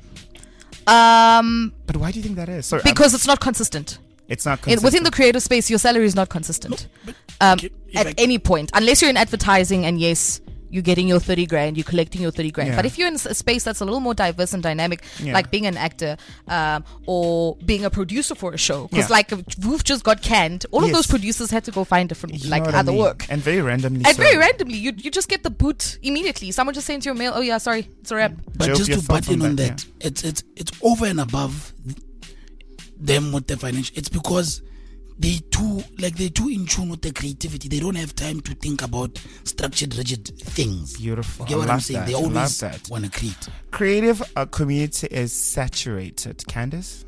Um, But why do you think that is? Sorry, I'm- because it's not consistent. it's not In, consistent. within the creative space, your salary is not consistent. Um, okay, if at I- any point, unless you're in advertising, and yes, you're getting your thirty grand, you're collecting your thirty grand. Yeah. But if you're in a space that's a little more diverse and dynamic, Yeah. like being an actor um, or being a producer for a show, because Yeah. like Woof just got canned, all of Yes. those producers had to go find different You know like what I other mean? work. And very randomly. And so. very randomly, you you just get the boot immediately. Someone just sends you a mail. Oh yeah, sorry, it's a wrap. But Joe, just your to thoughts butt in on on that, that, it's it's it's over and above them with the financial. It's because they too like they're too in tune with the creativity. They don't have time to think about structured, rigid things. Beautiful. You get I what I'm love saying? that. They I love always that. want to create. Creative uh, community is saturated. Candice?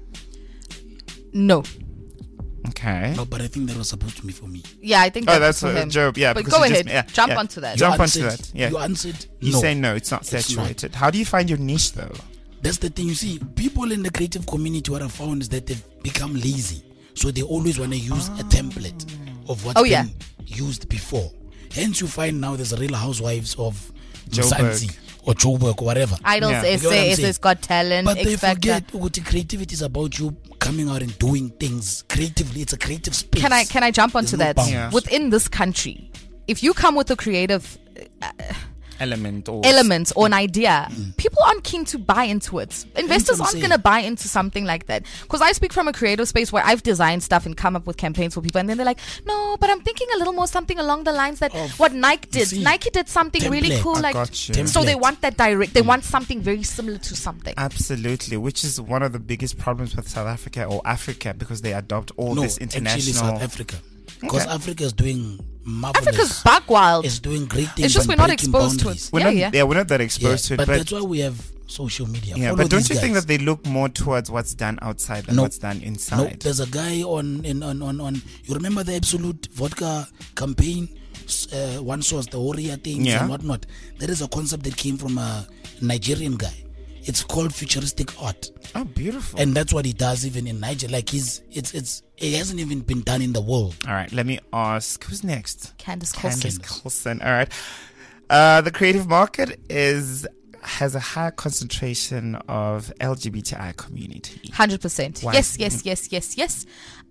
No. Okay. No, but I think that was supposed to be for me. Yeah, I think Oh, that's, that's for a him. joke. Yeah, but because go you ahead, just- yeah, jump yeah. onto that. Jump You onto answered- that. Yeah. You answered. You no. say no, it's not It's not. saturated. How do you find your niche though? That's the thing. You see, people in the creative community, what I found is that they've become lazy. So they always want to use a template of what's Oh, been yeah. used before. Hence, you find now there's Real Housewives of Joburg. Mzansi or Joburg or whatever. Idols, Yeah. You get what I'm S A, S saying? A's Got Talent, But X they Factor. forget what creativity is about. You coming out and doing things creatively. It's a creative space. Can I can I jump onto There's no that? bounds. Yeah. Within this country, if you come with a creative Element or element or an idea, people aren't keen to buy into it. Investors I'm aren't saying. going to buy into something like that. Because I speak from a creative space where I've designed stuff and come up with campaigns for people, and then they're like, "No, but I'm thinking a little more something along the lines that Of- what Nike you did. see, Nike did something really template. cool, I like got you. so they Template. want that direct. They want something very similar to something. Absolutely, which is one of the biggest problems with South Africa or Africa because they adopt all No, this actually international. South Africa. Because Okay. Africa is doing marvelous. Africa's buck wild. It's doing great things. It's just on we're not breaking exposed boundaries. to it. We're Yeah, not, yeah. yeah, we're not that Yeah, exposed to it. but, But that's why we have social media. yeah, Follow but don't these you think guys. that they look more towards what's done outside than No. what's done No, inside? there's a guy on in, on, on on you remember the Absolute Vodka campaign, S- uh, one source, the warrior things Yeah. and whatnot. There is a concept that came from a Nigerian guy. It's called futuristic art, Oh, beautiful. and that's what he does even in Niger. Like he's it's it's it hasn't even been done in the world. All right, let me ask, who's next? Candace Candace Colson. Colson. All right. Uh, the creative market is has a high concentration of L G B T I community. Hundred percent. Why? Yes, yes, yes, yes, yes.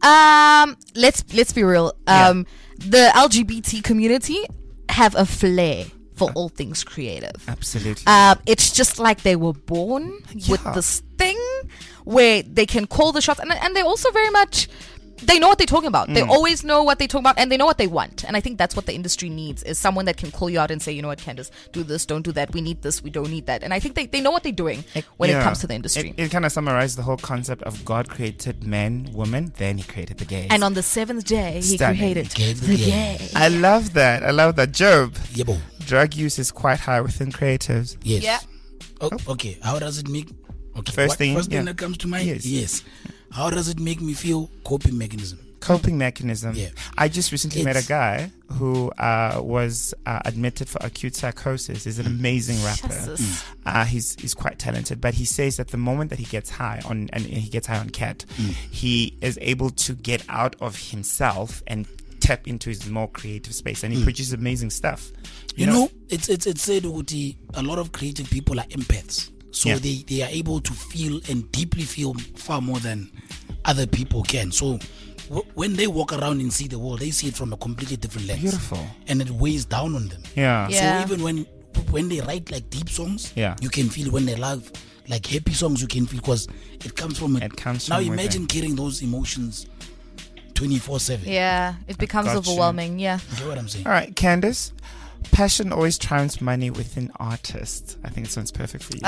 Um, let's let's be real. Um, the L G B T community have a flair for all things creative. Absolutely. Um, it's just like they were born with Yeah. this thing where they can call the shots, and and they're also very much. They know what they're talking about. They Mm. always know what they're talking about, and they know what they want. And I think that's what the industry needs, is someone that can call you out and say, you know what, Candace, do this, don't do that. We need this, we don't need that. And I think they, they know what they're doing when Yeah. it comes to the industry. It, it kind of summarizes the whole concept of God created man, woman, then he created the gays. And on the seventh day, he Stunning. created Gave the the gay. gay. I love that. I love that. Job, Yebo. drug use is quite high within creatives. Yes. Yeah. Oh, okay. How does it make? Okay. First what- thing, First thing yeah. that comes to mind. Yes. Yes. How does it make me feel? Coping mechanism. Coping mechanism. Yeah. I just recently met a It's- guy who uh, was uh, admitted for acute psychosis. He's an amazing rapper. Jesus. Uh, he's he's quite talented, but he says that the moment that he gets high on and he gets high on cat, he is able to get out of himself and tap into his more creative space, and he produces amazing stuff. You know, it's it's it's said Uti, a lot of creative people are empaths, so Yeah. they they are able to feel and deeply feel far more than other people can. So w- when they walk around and see the world, they see it from a completely different lens. Beautiful. And it weighs down on them. Yeah. Yeah. So even when when they write like deep songs, Yeah. you can feel. When they love like happy songs, you can feel, because it comes from it. It comes now from within. imagine carrying those emotions twenty-four seven. Yeah, it becomes Gotcha. overwhelming. Yeah. You get what I'm saying? All right, Candace. Passion always triumphs money within artists. I think it sounds perfect for you.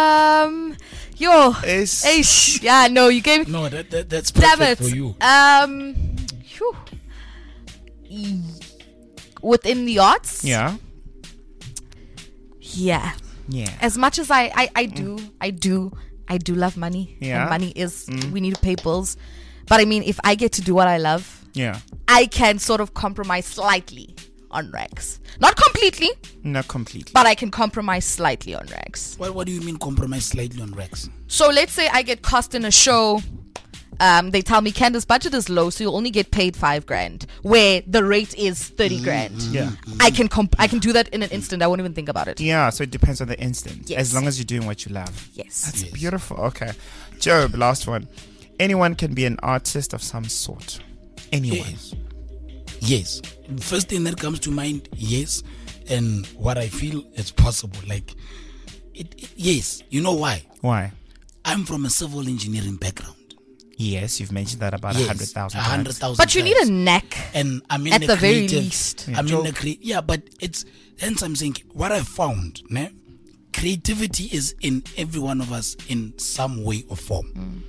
Um, yo, Is- Eish. Yeah, no, you gave. No, that, that that's Damn perfect it. for you. Um, phew. E- within the arts. yeah. Yeah. Yeah. As much as I, I, I do, I do, I do love money. Yeah. And money is, we need to pay bills. But I mean, if I get to do what I love, Yeah. I can sort of compromise slightly on Rex. Not completely, Not completely. but I can compromise slightly on Rex. What, what do you mean compromise slightly on Rex? So let's say I get cast in a show. Um, they tell me, Candace, budget is low, so you'll only get paid five grand, where the rate is thirty grand. Yeah. I can comp- I can do that in an instant. I won't even think about it. Yeah, so it depends on the instant. Yes. As long as you're doing what you love. Yes. That's Yes. beautiful. Okay. Job, last one. Anyone can be an artist of some sort. Anyone. Yes. Yes. First thing that comes to mind, yes. And what I feel is possible. Like, it, it- yes. You know why? Why? I'm from a civil engineering background. Yes, you've mentioned that about a Yes, hundred thousand a hundred times. thousand. But you need a neck. And I'm in At the, the very creative, least. I'm Yeah. in the cre- yeah, but it's hence I'm saying what I found, ne? Creativity is in every one of us in some way or form.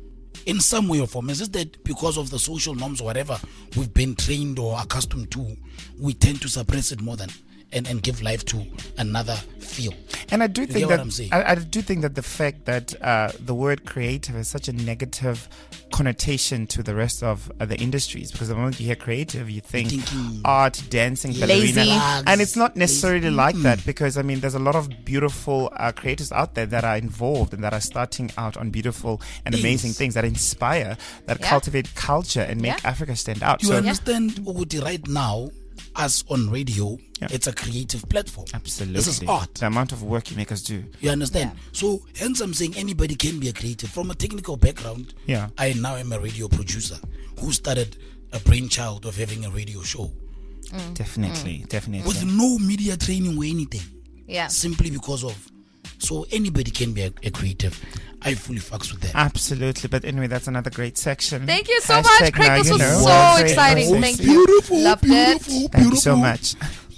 In some way or form. It's just that because of the social norms or whatever we've been trained or accustomed to, we tend to suppress it more than and, and give life to another feel. And I do You think get what that I'm saying? I, I do think that the fact that uh, the word creative has such a negative connotation to the rest of uh, the industries, because the moment you hear creative, you think Thinking art, dancing, Lazy. ballerina, Drugs, and it's not necessarily lazy. like that, because I mean, there's a lot of beautiful uh, creators out there that are involved and that are starting out on beautiful and amazing Yes. things that inspire, that Yeah. cultivate culture and make Yeah. Africa stand out. You So understand, Uguti, right now, us on radio, Yeah. it's a creative platform. absolutely, This is art. The amount of work you make us do. You understand? So, hence I'm saying anybody can be a creative. From a technical background, Yeah. I now am a radio producer who started a brainchild of having a radio show Definitely, definitely. with no media training or anything. Yeah. Simply because of. So, anybody can be a, a creative. I fully fucks with that. Absolutely, but anyway, that's another great section. Thank you so Hashtag much, Craig. now This you was know. so Great exciting. conversation. Thank you. Beautiful, Loved beautiful, it. beautiful. Thank you so much.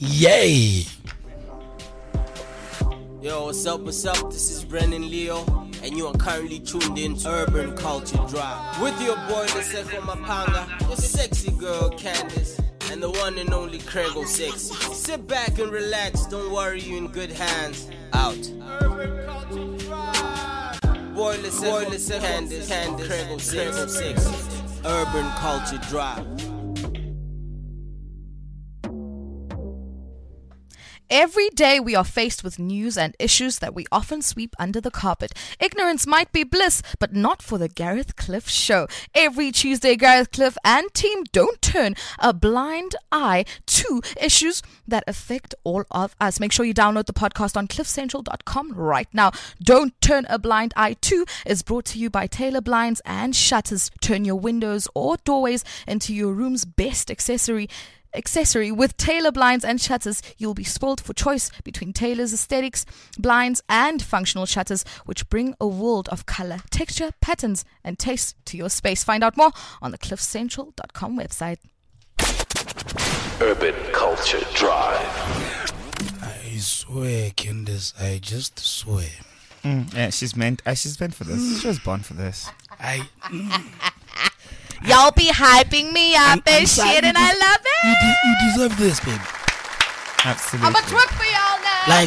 Yay! Yo, what's up, what's up? This is Brennan Leo, and you are currently tuned in to Urban Culture Drive with your boy, Leseko Mapanga, your sexy girl, Candace, and the one and only Krengo Sexy. Sit back and relax, don't worry, you in good hands. Out. Urban Culture Drive. Boiler Boiler Candace, Candace, Krengo Sexy. Urban Culture Drive. Every day we are faced with news and issues that we often sweep under the carpet. Ignorance might be bliss, but not for the Gareth Cliff Show. Every Tuesday, Gareth Cliff and team don't turn a blind eye to issues that affect all of us. Make sure you download the podcast on cliff central dot com right now. Don't Turn a Blind Eye to is brought to you by Taylor Blinds and Shutters. Turn your windows or doorways into your room's best accessory. Accessory with Taylor Blinds and Shutters. You'll be spoiled for choice between Taylor's aesthetics, blinds, and functional shutters, which bring a world of color, texture, patterns, and taste to your space. Find out more on the cliff central dot com website. Urban Culture Drive. I swear, Candace, I just swear. Mm, yeah, she's meant. Uh, she's meant for this. She was born for this. I. Mm, Y'all be hyping me up I'm- I'm and sorry, shit, you and I des- love you, it. de- you deserve this, babe. Absolutely. I'm a twerk for y'all now. Like,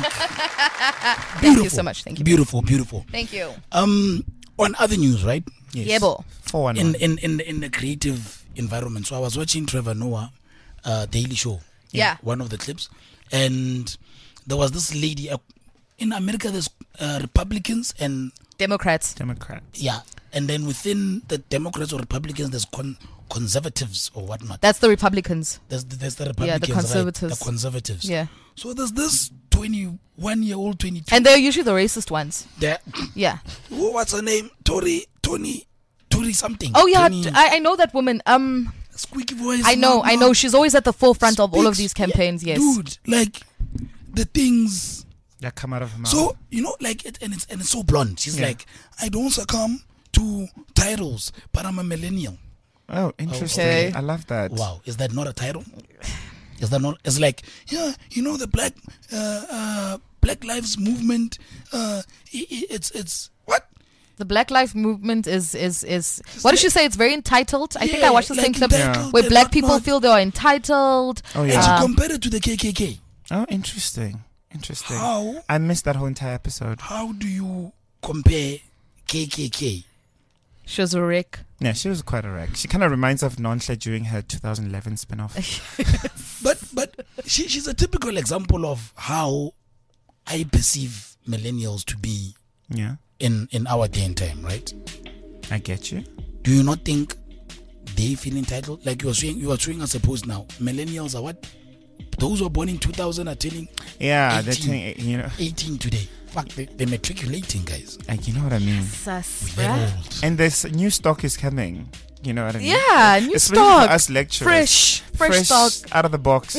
Thank beautiful. you so much. Thank you. Beautiful, beautiful. Thank you. Um, on other news, right? Yes. Yebo. four one In one. in in in the creative environment. So I was watching Trevor Noah, uh, Daily Show. Yeah. One of the clips, and there was this lady uh, in America. There's uh, Republicans and Democrats. Democrats. yeah, and then within the Democrats or Republicans, there's con- conservatives or whatnot. That's the Republicans. There's there's the Yeah, Republicans, the right? conservatives. The conservatives. Yeah. So there's this twenty-one year old, twenty-two. And they're usually the racist ones. there, Yeah. who- what's her name? Tori, Tony, Tori something. Oh yeah, Tony, I, I know that woman. Um, squeaky voice. I know, mama, I know. She's always at the forefront of all of speaks- these campaigns. yeah, Yes. dude, like the things. That come out of her mouth. So you know, like it, and it's and it's so blunt. She's Yeah. like, I don't succumb to titles, but I'm a millennial. oh, interesting. Okay. I love that. Wow, is that not a title? Is that not? It's like, yeah, you know, the black uh, uh, Black Lives Movement. Uh, i- i- it's it's what? The Black Lives Movement is is is. What did she say? It's very entitled. I think I Yeah, watched the like same clip entitled where and black people whatnot. feel they are entitled. Oh, And yeah. she Um, compared it to the K K K. Oh, interesting. Interesting. How I missed that whole entire episode. how do you compare K K K? She was a wreck. Yeah, she was quite a wreck. She kind of reminds of Nonhle during her two thousand eleven spin-off. But but she she's a typical example of how I perceive millennials to be Yeah, in in our day and time, right? I get you. Do you not think they feel entitled? Like you are saying, you are showing us a post now. Millennials are what? Those who are born in two thousand are turning Yeah, they're eighteen. telling, you know, eighteen today. Fuck, they, they're matriculating, guys. like, you know what I mean. Sus, They're bruh. old. And this new stock is coming. You know what I mean? Yeah, new Especially stock. for us lecturers. Fresh, fresh, stock. out of the box.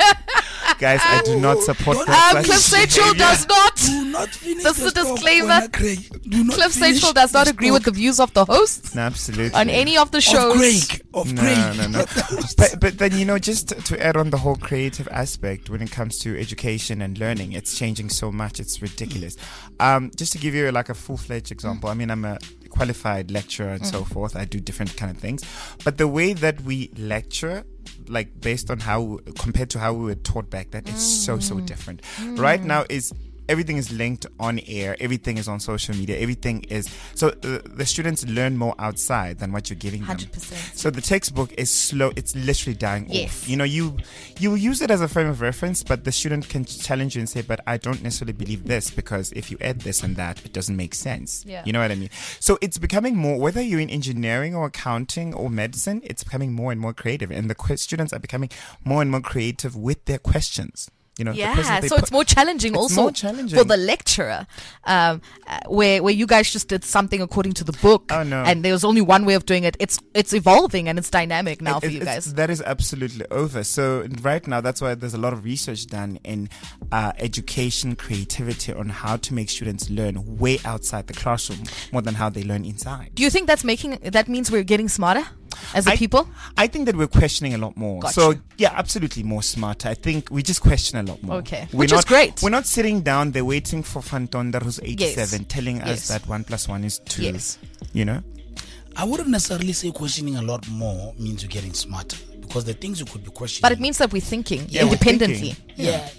Guys, I do not support Don't- that. Um, such Cliff Central behavior. does not. Do not finish This the is a stock, disclaimer. Wena Craig. Do not Cliff finish Central does not the agree with the stock views of the hosts No, absolutely. on any of the of shows. Craig. Of No, Craig. no, no. but but then, you know, just to add on the whole creative aspect when it comes to education and learning, it's changing so much. It's ridiculous. Um, just to give you like a full fledged example, I mean, I'm a qualified lecturer and so forth. I do different kind of things, but the way that we lecture, like based on how compared to how we were taught back then, it's so so different. Right now is everything is linked on air, everything is on social media, everything is so uh, the students learn more outside than what you're giving them. one hundred percent. So the textbook is slow, it's literally dying Yes. off. You know, you you use it as a frame of reference, but the student can challenge you and say, but I don't necessarily believe this because if you add this and that, it doesn't make sense. Yeah. You know what I mean? So it's becoming more, whether you're in engineering or accounting or medicine, it's becoming more and more creative. And the que- students are becoming more and more creative with their questions. You know, the questions Yeah, they so put- it's more challenging It's also more challenging. for the lecturer, um, uh, where where you guys just did something according to the book, Oh, no. and there was only one way of doing it. It's it's evolving and it's dynamic now It- for it- you it's- guys. That is absolutely over. So right now, that's why there's a lot of research done in uh, education, creativity on how to make students learn way outside the classroom more than how they learn inside. Do you think that's making that means we're getting smarter as a I, people? I think that we're questioning a lot more. Gotcha. So yeah, absolutely more smarter. I think we just question a lot more. Okay. We're Which is not, great. We're not sitting down there waiting for Fantonder who's eighty-seven telling us Yes. that one plus one is two. Yes. You know? I wouldn't necessarily say questioning a lot more means you're getting smarter, because the things you could be questioning. But it means that we're thinking Yeah, we're independently, thinking. yeah.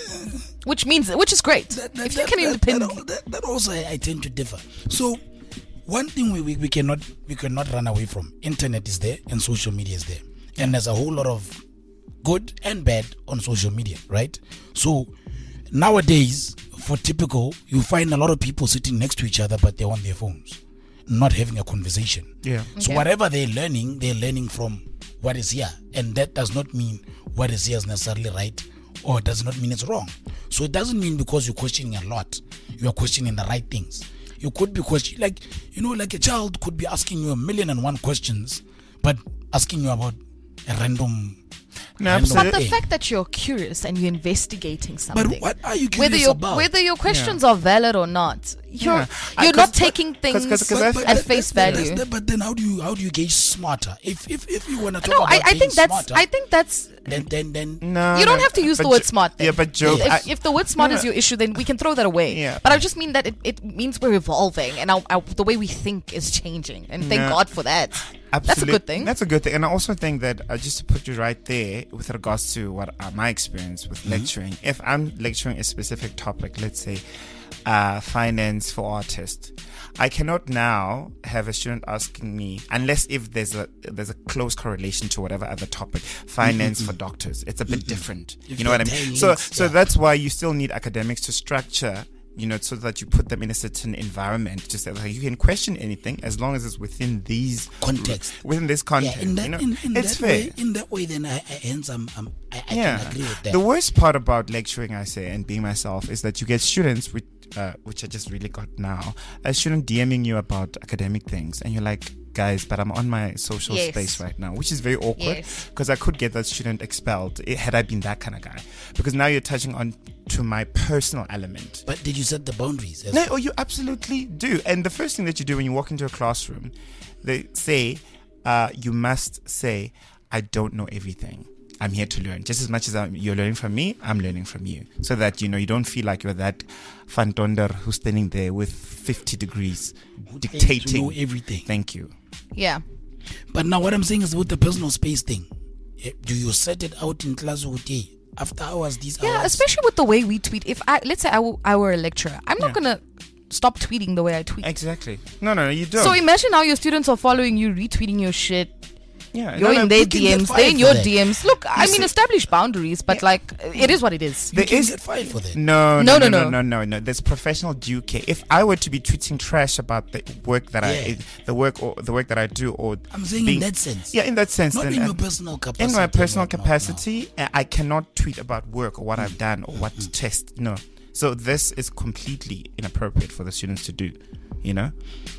which means which is great. That, that, if you that, can that, independently. that, that, that also I, I tend to differ. So one thing we, we, we cannot we cannot run away from. Internet is there and social media is there. And there's a whole lot of good and bad on social media, right? So nowadays, for typical, you find a lot of people sitting next to each other, but they're on their phones, not having a conversation. Yeah. So Okay. whatever they're learning, they're learning from what is here. And that does not mean what is here is necessarily right, or it does not mean it's wrong. So it doesn't mean because you're questioning a lot, you are questioning the right things. You could be questioning, like, you know, like a child could be asking you a million and one questions, but asking you about a random. No, random absolutely. But the thing. fact that you're curious and you're investigating something, But what are you curious whether your about? whether your questions are valid or not, you're Yeah. I- you're 'cause- not taking 'cause- things 'cause- 'cause I've- at that- face that- that's value. the- but then how do you how do you gauge smarter? If if if you want to talk No, about I, I being think that's smarter, I think that's then then then No, you don't no, have to use the but word Jo- smart. Then. Yeah, but Joe, if, I- if the word smart no, is no. your issue, then we can throw that away. Yeah. But I just mean that it, it means we're evolving and our, our, the way we think is changing, and thank No. God for that. That's a Absolute- good thing. That's a good thing. And I also think that, uh, just to put you right there with regards to what uh, my experience with lecturing, if I'm lecturing a specific topic, let's say uh, finance for artists, I cannot now have a student asking me, unless if there's a there's a close correlation to whatever other topic, finance for doctors. It's a bit different. If You know what I they're mean? tying So links, so yeah. that's why you still need academics to structure, you know, so that you put them in a certain environment, just that like, you can question anything as long as it's within these Context. within this yeah, context. in that you know? in, in it's that fair. way in that way then I, I hence I'm, I'm I, I Yeah. can agree with that. The worst part about lecturing, I say, and being myself, is that you get students with, uh, which I just really got now, a student DMing you about academic things, and you're like, guys, but I'm on my social Yes. space right now, which is very awkward Yes. because I could get that student expelled eh, had I been that kind of guy. Because now you're touching on to my personal element. But did you set the boundaries? as No, well? oh, you absolutely do. And the first thing that you do when you walk into a classroom, they say, uh, you must say, I don't know everything. I'm here to learn. Just as much as I'm, you're learning from me, I'm learning from you. So that, you know, you don't feel like you're that fantonder who's standing there with fifty degrees Who claims to dictating. know everything. Thank you. Yeah. But now what I'm saying is with the personal space thing. eh, Do you set it out in class with hey, after hours, these Yeah, hours? especially with the way we tweet. If I let's say I, w- I were a lecturer, I'm not Yeah. gonna stop tweeting the way I tweet. Exactly. No, no, no, you don't. So imagine now your students are following you, retweeting your shit. yeah, You're no, no, in their you can get D Ms, fired they're in for your that. D Ms. Look, I mean, see- establish boundaries, but like, it is what it is. you there can is- get fired for that. No, No, no, no, no, no. no, no, no. There's professional due care. If I were to be tweeting trash about the work that Yeah. I, the work or the work that I do, or I'm saying being- in that sense. yeah, in that sense, Not then, in uh, your personal capacity. in my personal not- not- capacity, uh, I cannot tweet about work or what I've done or what Mm-hmm. test. No, so this is completely inappropriate for the students to do. You know,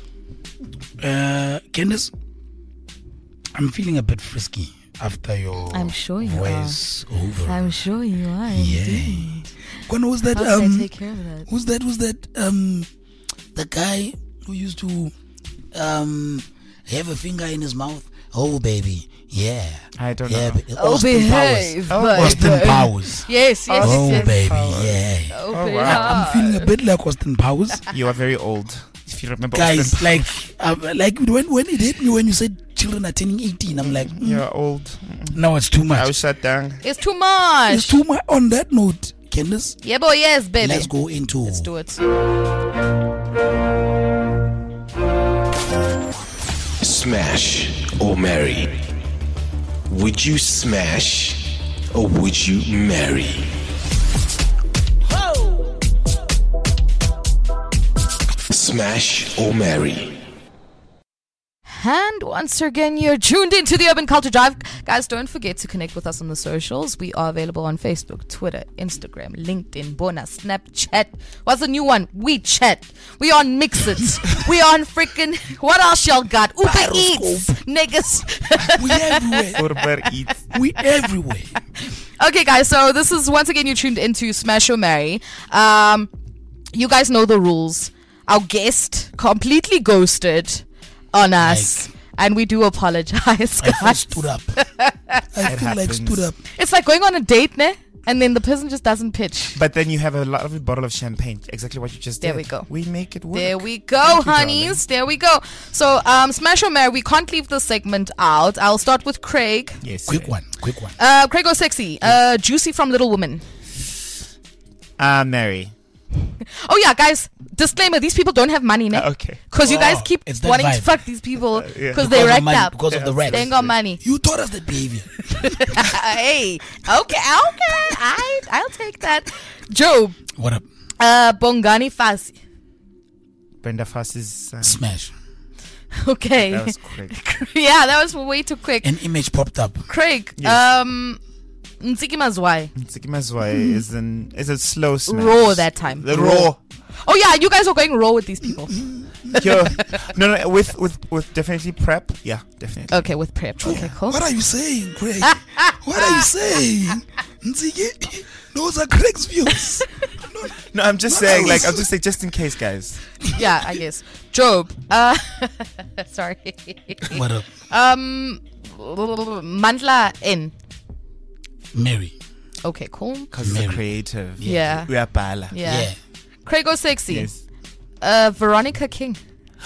no. Uh, Candice, I'm feeling a bit frisky after your I'm sure you voice over. I'm sure you are. yeah. When was that? How can I Um, take care of that? who's that? Was that um, the guy who used to um have a finger in his mouth? Oh, baby, yeah. I don't yeah, know. ba- Oh, Austin behave. Powers. baby. Austin Powers. Yes, yes, Oh, yes. baby, Powers. yeah. Oh, Oh, baby. wow. I'm feeling a bit like Austin Powers. you are very old. If you remember, Guys, Austin- like, um, like when when it hit me when you said children are turning eighteen, I'm like, mm, you're old. no, it's too I much. was shut down. It's too much. It's too much. On that note, Candice, Yeah, boy, yes, baby. let's go into Let's do it. Smash or marry? Would you smash or would you marry? Smash or marry? And once again, you're tuned into the Urban Culture Drive. Guys, don't forget to connect with us on the socials. We are available on Facebook, Twitter, Instagram, LinkedIn, Bona, Snapchat. What's the new one? WeChat. We on Mixit. We on freaking, what else y'all got? Uber Eats, niggas. we everywhere. Uber Eats. We everywhere. Okay, guys, so this is once again you tuned into Smash or Marry. Um, you guys know the rules. Our guest completely ghosted on us, and we do apologize, I feel guys. stood up. I feel like happens. stood up. It's like going on a date, ne? And then the person just doesn't pitch. But then you have a lovely bottle of champagne. Exactly what you just There did. we go. We make it work. There we go, Thank you, honeys. There we go. So, um, Smash or Marry, we can't leave this segment out. I'll start with Craig. darling. Yes. Quick one, quick one. Uh, Craig or Sexy? Uh, Juicy from Little Woman. Uh, Mary. Oh yeah, guys. Disclaimer: these people don't have money, ne? Uh, okay. Because you guys Oh, keep it's that wanting to vibe. fuck these people because yeah. they Because of racked money, up. because of the Yeah. racks. They ain't got money. You taught us that behavior. Hey, okay, okay, I, I'll take that. Job, What up? uh, Bongani Fasi. Brenda Fassy's. Um, Smash. Okay. that was quick. Yeah, that was way too quick. An image popped up. Craig, Yes. um, Ntsiki Mazwai. Tsikimazwai is an is a slow smash. Raw that time. The raw. Oh yeah, you guys are going raw with these people. Yo, no, no, with with with definitely prep. Yeah, definitely. Okay, with prep. Okay, cool. What are you saying, Craig? What are you saying? Nzige, those are Craig's views. No, I'm just No, saying, I like, was- I'm just saying, just in case, guys. Yeah, I guess. Job. Uh, sorry. What up? Um, Mandla N. Mary. Okay, cool. Because it's a Mary. creative. Yeah. We are pala. Yeah. Yeah. Craig or Sexy? Yes. Uh, Veronica King.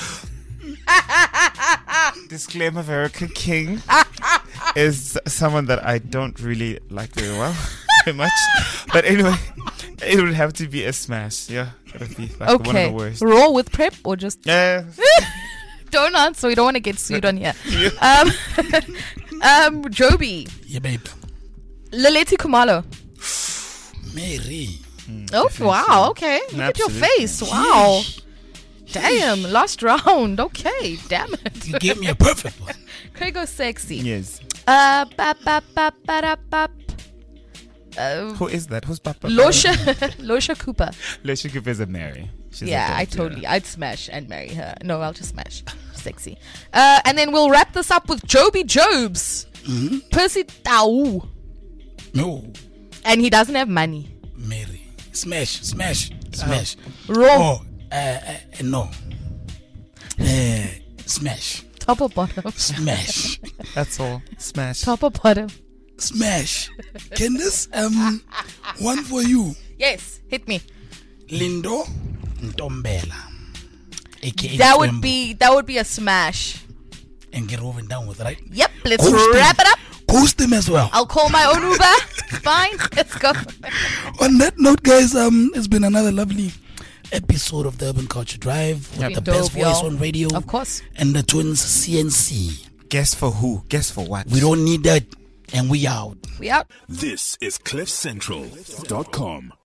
Disclaimer: Veronica King is someone that I don't really like very well, very much. But anyway, it would have to be a smash. Yeah, it would be like one of Okay. the worst. Raw with prep or just Yeah. don't answer. We don't want to get sued on here. Um, um, Joby. Yeah, babe. Leleti Kumalo. Mary. Oh, wow. Okay. Look at your Absolutely. face. Wow. Damn. Last round. Okay. Damn it. You gave me a perfect one. Craig or Sexy? Yes. Uh, ba, ba, ba, ba, da, ba. Uh, Who is that? Who's Papa? Losha, Losha Cooper. Losha Cooper is a Mary. She's a Yeah, dope, I totally, I'd smash and marry her. No, I'll just smash. Sexy. Uh, and then we'll wrap this up with Joby Jobs. Percy Tau. No. And he doesn't have money. Mary. Smash, smash, smash. Raw. Oh, uh, uh, no. Uh, smash, Top or bottom? smash, That's all. Smash. Top or bottom? smash. Can this um one for you? Yes, hit me. Lindo Ntombela, aka That would Twembo. be, that would be a smash. and get over and down with, right? Yep, let's Coast wrap him. it up. Coast him as well. I'll call my own Uber. Fine, let's go. On that note, guys, um, it's been another lovely episode of the Urban Culture Drive with Been the best dope, voice y'all. on radio, Of course. and the twins C N C. Guess for who? Guess for what? We don't need that, and we out. We out. This is cliff central dot com.